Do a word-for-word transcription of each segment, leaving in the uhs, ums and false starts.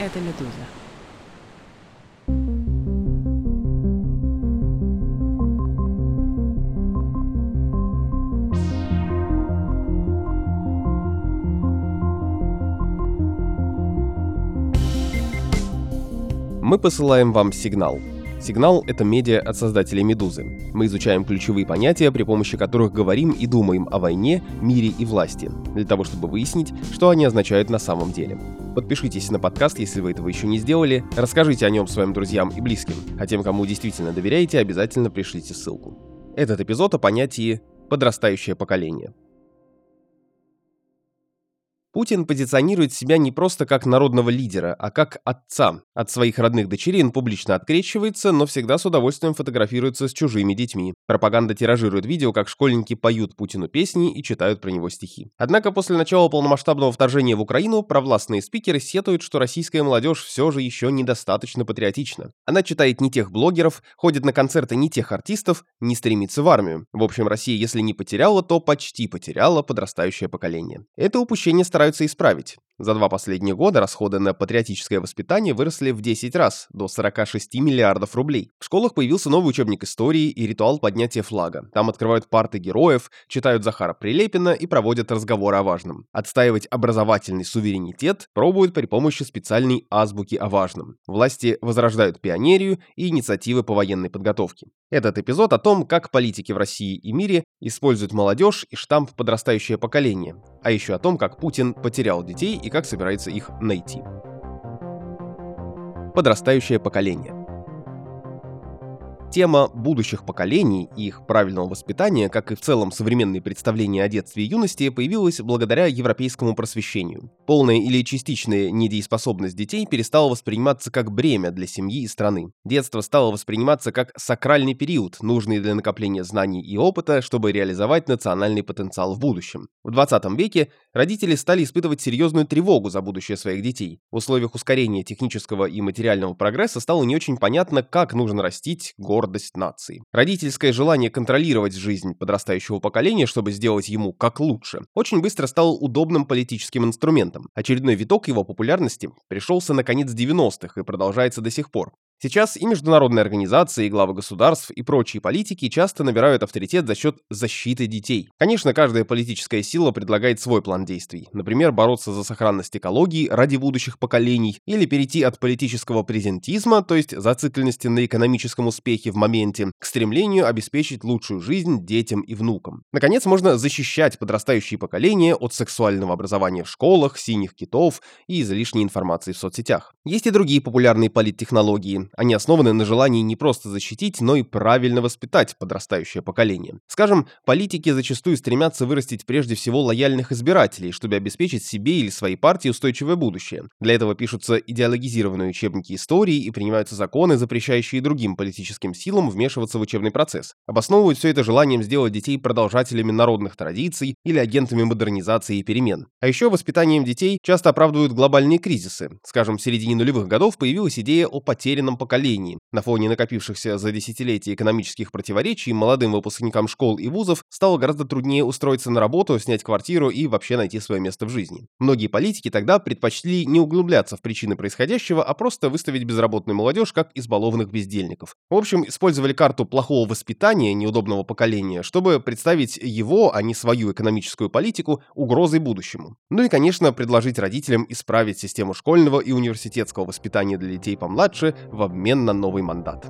Это «Медуза». Мы посылаем вам сигнал. Сигнал — это медиа от создателей «Медузы». Мы изучаем ключевые понятия, при помощи которых говорим и думаем о войне, мире и власти, для того, чтобы выяснить, что они означают на самом деле. Подпишитесь на подкаст, если вы этого еще не сделали, расскажите о нем своим друзьям и близким, а тем, кому действительно доверяете, обязательно пришлите ссылку. Этот эпизод о понятии «подрастающее поколение». Путин позиционирует себя не просто как народного лидера, а как отца. От своих родных дочерей он публично открещивается, но всегда с удовольствием фотографируется с чужими детьми. Пропаганда тиражирует видео, как школьники поют Путину песни и читают про него стихи. Однако после начала полномасштабного вторжения в Украину провластные спикеры сетуют, что российская молодежь все же еще недостаточно патриотична. Она читает не тех блогеров, ходит на концерты не тех артистов, не стремится в армию. В общем, Россия, если не потеряла, то почти потеряла подрастающее поколение. Это упущение стараются исправить. За два последних года расходы на патриотическое воспитание выросли в десять раз, до сорока шести миллиардов рублей. В школах появился новый учебник истории и ритуал поднятия флага. Там открывают парты героев, читают Захара Прилепина и проводят разговоры о важном. Отстаивать образовательный суверенитет пробуют при помощи специальной азбуки о важном. Власти возрождают пионерию и инициативы по военной подготовке. Этот эпизод о том, как политики в России и мире используют молодежь и штамп «подрастающее поколение», а еще о том, как Путин потерял детей и как собирается их найти. Подрастающее поколение. Тема будущих поколений и их правильного воспитания, как и в целом современные представления о детстве и юности, появилась благодаря европейскому просвещению. Полная или частичная недееспособность детей перестала восприниматься как бремя для семьи и страны. Детство стало восприниматься как сакральный период, нужный для накопления знаний и опыта, чтобы реализовать национальный потенциал в будущем. В двадцатом веке родители стали испытывать серьезную тревогу за будущее своих детей. В условиях ускорения технического и материального прогресса стало не очень понятно, как нужно растить гордость нации. Родительское желание контролировать жизнь подрастающего поколения, чтобы сделать ему как лучше, очень быстро стало удобным политическим инструментом. Очередной виток его популярности пришелся на конец девяностых и продолжается до сих пор. Сейчас и международные организации, и главы государств, и прочие политики часто набирают авторитет за счет защиты детей. Конечно, каждая политическая сила предлагает свой план действий. Например, бороться за сохранность экологии ради будущих поколений, или перейти от политического презентизма, то есть зацикленности на экономическом успехе в моменте, к стремлению обеспечить лучшую жизнь детям и внукам. Наконец, можно защищать подрастающие поколения от сексуального образования в школах, синих китов и излишней информации в соцсетях. Есть и другие популярные политтехнологии. Они основаны на желании не просто защитить, но и правильно воспитать подрастающее поколение. Скажем, политики зачастую стремятся вырастить прежде всего лояльных избирателей, чтобы обеспечить себе или своей партии устойчивое будущее. Для этого пишутся идеологизированные учебники истории и принимаются законы, запрещающие другим политическим силам вмешиваться в учебный процесс. Обосновывают все это желанием сделать детей продолжателями народных традиций или агентами модернизации и перемен. А еще воспитанием детей часто оправдывают глобальные кризисы. Скажем, в середине нулевых годов появилась идея о потерянном поколении. На фоне накопившихся за десятилетия экономических противоречий молодым выпускникам школ и вузов стало гораздо труднее устроиться на работу, снять квартиру и вообще найти свое место в жизни. Многие политики тогда предпочли не углубляться в причины происходящего, а просто выставить безработную молодежь как избалованных бездельников. В общем, использовали карту плохого воспитания неудобного поколения, чтобы представить его, а не свою экономическую политику, угрозой будущему. Ну и, конечно, предложить родителям исправить систему школьного и университетского воспитания для детей помладше в обмен на новый мандат.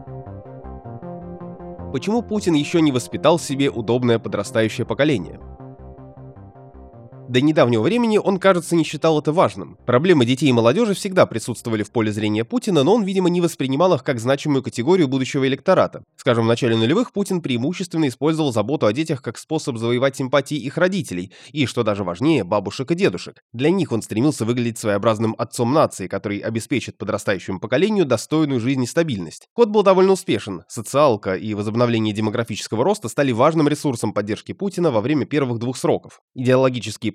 Почему Путин еще не воспитал себе удобное подрастающее поколение? До недавнего времени он, кажется, не считал это важным. Проблемы детей и молодежи всегда присутствовали в поле зрения Путина, но он, видимо, не воспринимал их как значимую категорию будущего электората. Скажем, в начале нулевых Путин преимущественно использовал заботу о детях как способ завоевать симпатии их родителей и, что даже важнее, бабушек и дедушек. Для них он стремился выглядеть своеобразным отцом нации, который обеспечит подрастающему поколению достойную жизнь и стабильность. Ход был довольно успешен. Социалка и возобновление демографического роста стали важным ресурсом поддержки Путина во время первых двух сроков. Идеологические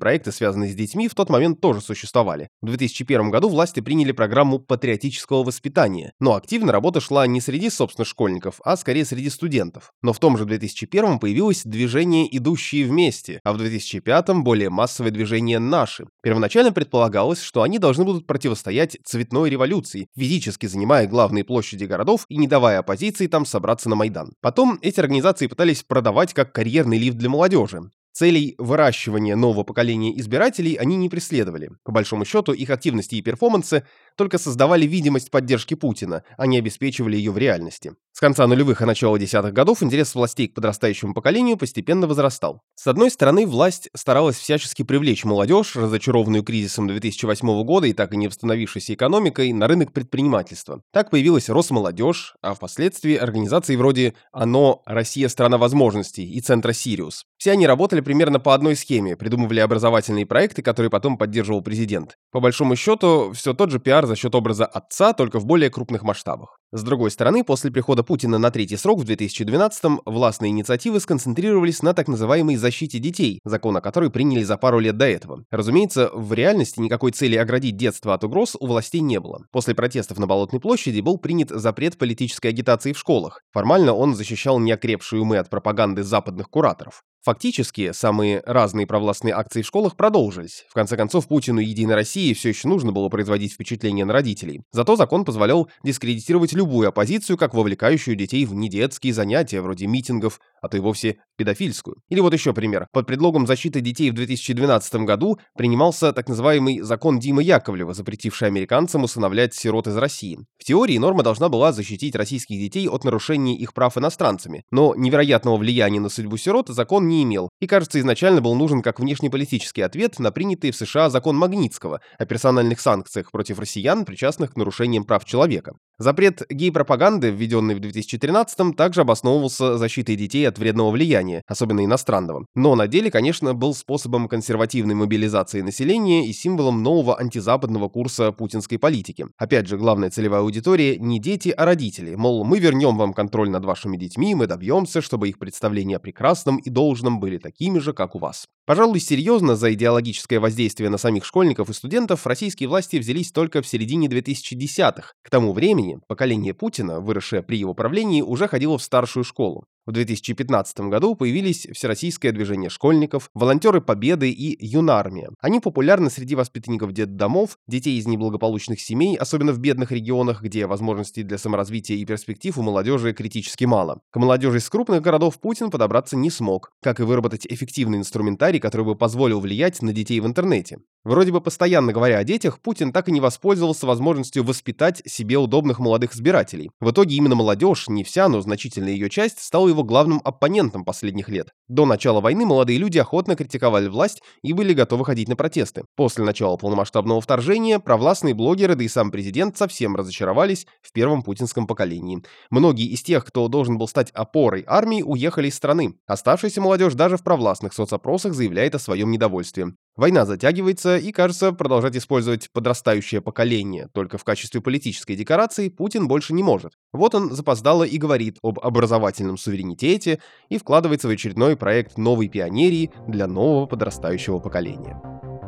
проекты, связанные с детьми, в тот момент тоже существовали. В две тысячи первом году власти приняли программу патриотического воспитания, но активно работа шла не среди, собственно, школьников, а скорее среди студентов. Но в том же две тысячи первом появилось движение «Идущие вместе», а в две тысячи пятом более массовое движение «Наши». Первоначально предполагалось, что они должны будут противостоять цветной революции, физически занимая главные площади городов и не давая оппозиции там собраться на Майдан. Потом эти организации пытались продавать как карьерный лифт для молодежи. Целей выращивания нового поколения избирателей они не преследовали. По большому счету, их активности и перформансы только создавали видимость поддержки Путина, а не обеспечивали ее в реальности. С конца нулевых и начала десятых годов интерес властей к подрастающему поколению постепенно возрастал. С одной стороны, власть старалась всячески привлечь молодежь, разочарованную кризисом две тысячи восьмого года и так и не восстановившейся экономикой, на рынок предпринимательства. Так появилась Росмолодежь, а впоследствии организации вроде ОНО «Россия – страна возможностей» и Центра «Сириус». Все они работали примерно по одной схеме, придумывали образовательные проекты, которые потом поддерживал президент. По большому счету, все тот же пиар за счет образа отца, только в более крупных масштабах. С другой стороны, после прихода Путина на третий срок в две тысячи двенадцатом властные инициативы сконцентрировались на так называемой защите детей, закон о которой приняли за пару лет до этого. Разумеется, в реальности никакой цели оградить детство от угроз у властей не было. После протестов на Болотной площади был принят запрет политической агитации в школах. Формально он защищал неокрепшие умы от пропаганды западных кураторов. Фактически, самые разные провластные акции в школах продолжились. В конце концов, Путину и Единой России все еще нужно было производить впечатление на родителей. Зато закон позволял дискредитировать любую оппозицию, как вовлекающую детей в недетские занятия, вроде митингов, а то и вовсе педофильскую. Или вот еще пример. Под предлогом защиты детей в две тысячи двенадцатом году принимался так называемый закон Димы Яковлева, запретивший американцам усыновлять сирот из России. В теории норма должна была защитить российских детей от нарушения их прав иностранцами, но невероятного влияния на судьбу сирот закон не имел, и, кажется, изначально был нужен как внешнеполитический ответ на принятый в США закон Магнитского о персональных санкциях против россиян, причастных к нарушениям прав человека. Запрет гей-пропаганды, введенный в две тысячи тринадцатом, также обосновывался защитой детей от вредного влияния, особенно иностранного. Но на деле, конечно, был способом консервативной мобилизации населения и символом нового антизападного курса путинской политики. Опять же, главная целевая аудитория не дети, а родители. Мол, мы вернем вам контроль над вашими детьми, мы добьемся, чтобы их представления о прекрасном и должном были такими же, как у вас. Пожалуй, серьезно за идеологическое воздействие на самих школьников и студентов российские власти взялись только в середине две тысячи десятых. К тому времени поколение Путина, выросшее при его правлении, уже ходило в старшую школу. В две тысячи пятнадцатом году появились Всероссийское движение школьников, волонтеры Победы и Юнармия. Они популярны среди воспитанников детдомов, детей из неблагополучных семей, особенно в бедных регионах, где возможностей для саморазвития и перспектив у молодежи критически мало. К молодежи из крупных городов Путин подобраться не смог, как и выработать эффективный инструментарий, который бы позволил влиять на детей в интернете. Вроде бы постоянно говоря о детях, Путин так и не воспользовался возможностью воспитать себе удобных молодых избирателей. В итоге именно молодежь, не вся, но значительная ее часть, стала его главным оппонентом последних лет. До начала войны молодые люди охотно критиковали власть и были готовы ходить на протесты. После начала полномасштабного вторжения провластные блогеры, да и сам президент совсем разочаровались в первом путинском поколении. Многие из тех, кто должен был стать опорой армии, уехали из страны. Оставшаяся молодежь даже в провластных соцопросах заявляет о своем недовольстве. Война затягивается, и, кажется, продолжать использовать подрастающее поколение только в качестве политической декорации Путин больше не может. Вот он запоздало и говорит об образовательном суверенитете и вкладывается в очередной проект новой пионерии для нового подрастающего поколения.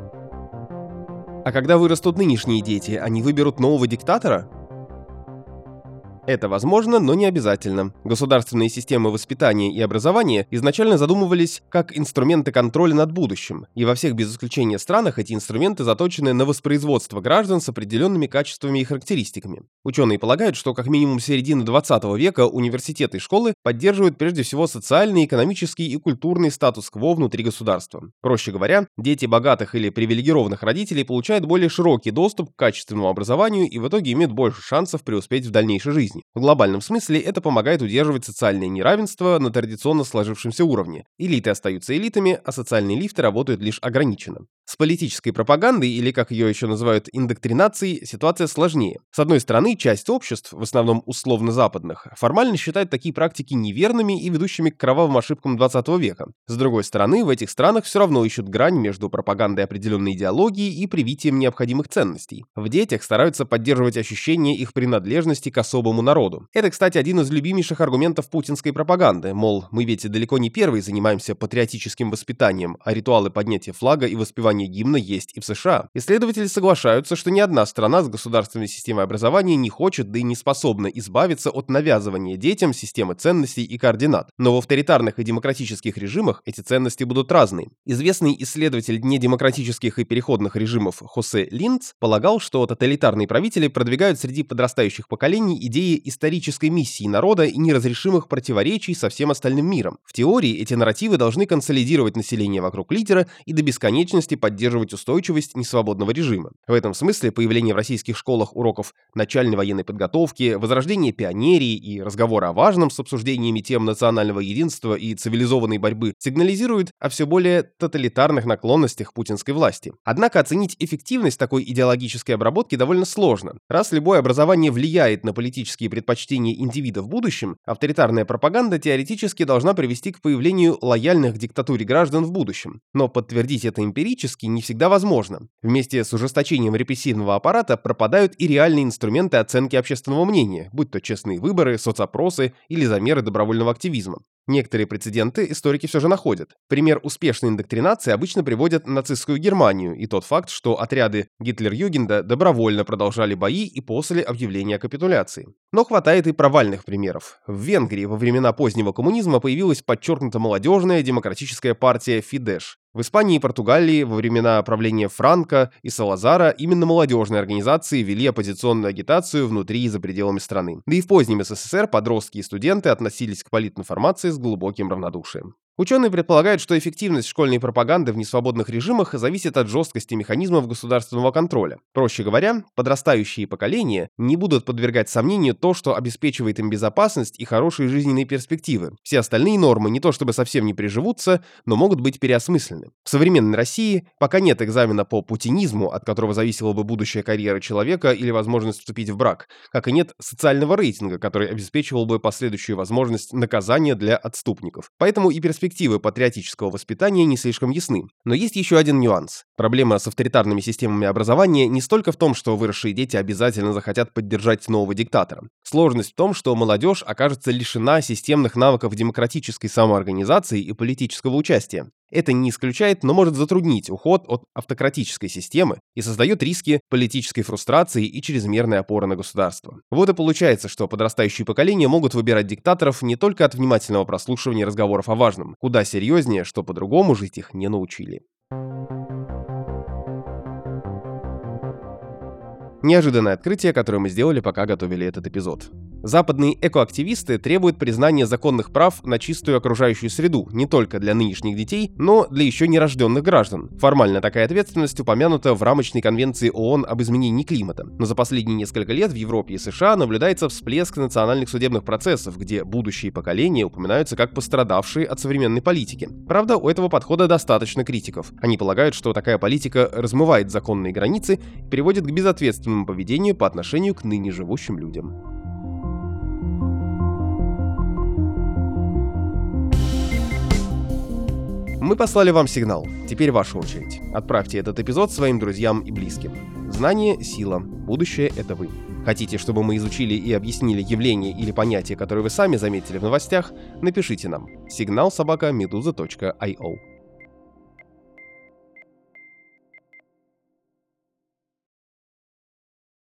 А когда вырастут нынешние дети, они выберут нового диктатора? Это возможно, но не обязательно. Государственные системы воспитания и образования изначально задумывались как инструменты контроля над будущим, и во всех без исключения странах эти инструменты заточены на воспроизводство граждан с определенными качествами и характеристиками. Ученые полагают, что как минимум с середины двадцатого века университеты и школы поддерживают прежде всего социальный, экономический и культурный статус-кво внутри государства. Проще говоря, дети богатых или привилегированных родителей получают более широкий доступ к качественному образованию и в итоге имеют больше шансов преуспеть в дальнейшей жизни. В глобальном смысле это помогает удерживать социальное неравенство на традиционно сложившемся уровне. Элиты остаются элитами, а социальные лифты работают лишь ограниченно. С политической пропагандой, или как ее еще называют индоктринацией, ситуация сложнее. С одной стороны, часть обществ, в основном условно-западных, формально считают такие практики неверными и ведущими к кровавым ошибкам двадцатого века. С другой стороны, в этих странах все равно ищут грань между пропагандой определенной идеологии и привитием необходимых ценностей. В детях стараются поддерживать ощущение их принадлежности к особому народу. Это, кстати, один из любимейших аргументов путинской пропаганды, мол, мы ведь далеко не первые занимаемся патриотическим воспитанием, а ритуалы поднятия флага и воспевания гимна есть и в США. Исследователи соглашаются, что ни одна страна с государственной системой образования не хочет, да и не способна избавиться от навязывания детям системы ценностей и координат. Но в авторитарных и демократических режимах эти ценности будут разные. Известный исследователь недемократических и переходных режимов Хосе Линдс полагал, что тоталитарные правители продвигают среди подрастающих поколений идеи исторической миссии народа и неразрешимых противоречий со всем остальным миром. В теории эти нарративы должны консолидировать население вокруг лидера и до бесконечности поддерживать устойчивость несвободного режима. В этом смысле появление в российских школах уроков начальной военной подготовки, возрождение пионерии и разговоры о важном с обсуждениями тем национального единства и цивилизованной борьбы сигнализируют о все более тоталитарных наклонностях путинской власти. Однако оценить эффективность такой идеологической обработки довольно сложно. Раз любое образование влияет на политические предпочтения индивида в будущем, авторитарная пропаганда теоретически должна привести к появлению лояльных к диктатуре граждан в будущем. Но подтвердить это эмпирически не всегда возможно. Вместе с ужесточением репрессивного аппарата пропадают и реальные инструменты оценки общественного мнения, будь то честные выборы, соцопросы или замеры добровольного активизма. Некоторые прецеденты историки все же находят. Пример успешной индоктринации обычно приводят нацистскую Германию и тот факт, что отряды Гитлер-Югенда добровольно продолжали бои и после объявления о капитуляции. Но хватает и провальных примеров. В Венгрии во времена позднего коммунизма появилась подчеркнуто молодежная демократическая партия Фидеш. В Испании и Португалии во времена правления Франко и Салазара именно молодежные организации вели оппозиционную агитацию внутри и за пределами страны. Да и в позднем СССР подростки и студенты относились к политинформации с глубоким равнодушием. Ученые предполагают, что эффективность школьной пропаганды в несвободных режимах зависит от жесткости механизмов государственного контроля. Проще говоря, подрастающие поколения не будут подвергать сомнению то, что обеспечивает им безопасность и хорошие жизненные перспективы. Все остальные нормы не то чтобы совсем не приживутся, но могут быть переосмыслены. В современной России пока нет экзамена по путинизму, от которого зависела бы будущая карьера человека или возможность вступить в брак, как и нет социального рейтинга, который обеспечивал бы последующую возможность наказания для отступников. Поэтому и перспективы Перспективы патриотического воспитания не слишком ясны. Но есть еще один нюанс. Проблема с авторитарными системами образования не столько в том, что выросшие дети обязательно захотят поддержать нового диктатора. Сложность в том, что молодежь окажется лишена системных навыков демократической самоорганизации и политического участия. Это не исключает, но может затруднить уход от автократической системы и создает риски политической фрустрации и чрезмерной опоры на государство. Вот и получается, что подрастающие поколения могут выбирать диктаторов не только от внимательного прослушивания разговоров о важном, куда серьезнее, что по-другому жить их не научили. Неожиданное открытие, которое мы сделали, пока готовили этот эпизод. Западные экоактивисты требуют признания законных прав на чистую окружающую среду не только для нынешних детей, но для еще нерожденных граждан. Формально такая ответственность упомянута в рамочной конвенции ООН об изменении климата. Но за последние несколько лет в Европе и США наблюдается всплеск национальных судебных процессов, где будущие поколения упоминаются как пострадавшие от современной политики. Правда, у этого подхода достаточно критиков. Они полагают, что такая политика размывает законные границы и приводит к безответственному поведению по отношению к ныне живущим людям. Мы послали вам сигнал. Теперь ваша очередь. Отправьте этот эпизод своим друзьям и близким. Знание — сила. Будущее — это вы. Хотите, чтобы мы изучили и объяснили явления или понятия, которые вы сами заметили в новостях? Напишите нам. сигнал собака медуза точка ай о.